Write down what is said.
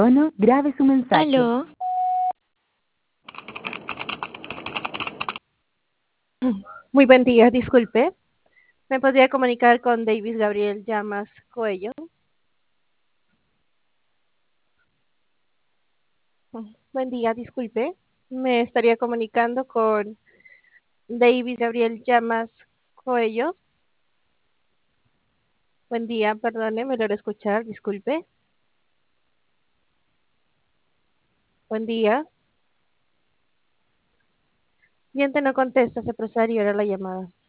tono, grabe su mensaje. Aló, Muy buen día, disculpe. ¿Me podría comunicar con Davis Gabriel Llamas Coello? Buen día, disculpe. Me estaría comunicando con Davis Gabriel Llamas Coello. Buen día, perdone, me logro escuchar, disculpe. Buen día. Cliente no contesta, se procede a la llamada.